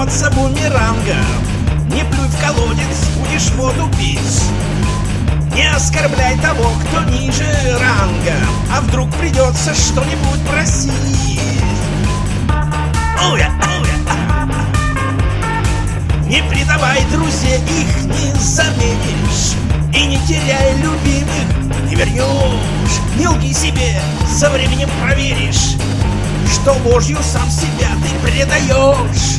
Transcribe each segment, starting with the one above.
вернется бумерангом. Не плюй в колодец, будешь воду пить. Не оскорбляй того, кто ниже рангом, а вдруг придется что-нибудь просить. Не предавай друзей, их не заменишь. И не теряй любимых, не вернешь. Не лги себе, со временем проверишь, что ложью сам себя ты предаешь.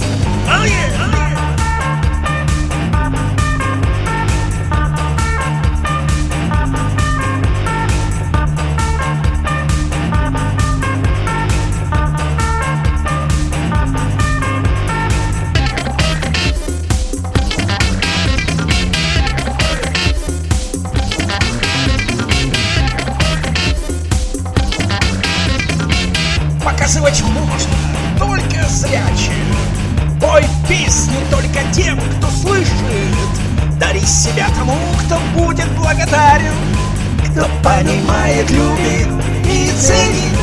Показывать можно только зрячим. Пой песню только тем, кто слышит. Дари себя тому, кто будет благодарен, кто понимает, любит и ценит.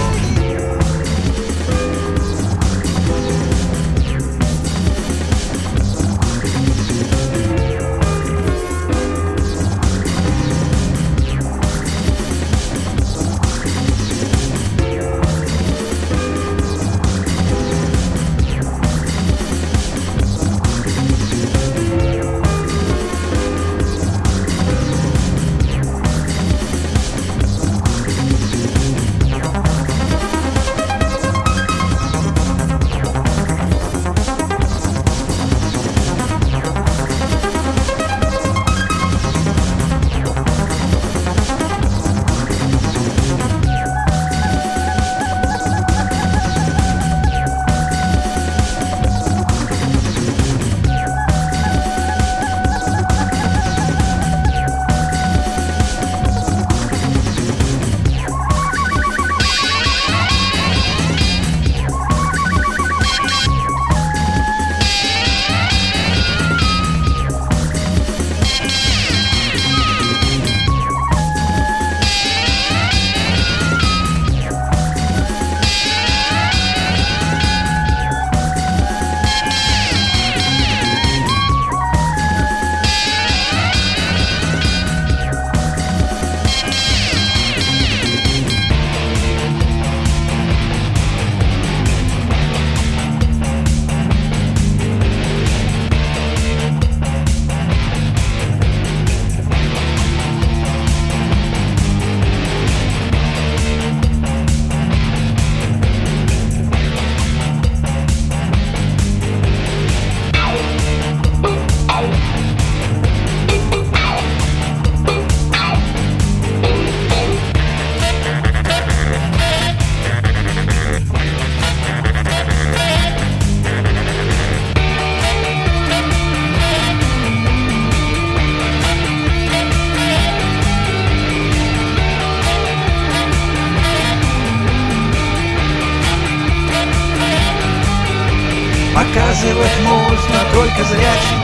Показывать можно только зрячим.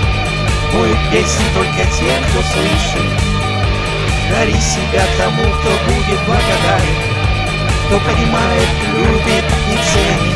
Пой песни только тем, кто слышит. Дари себя тому, кто будет благодарен, кто понимает, любит и ценит.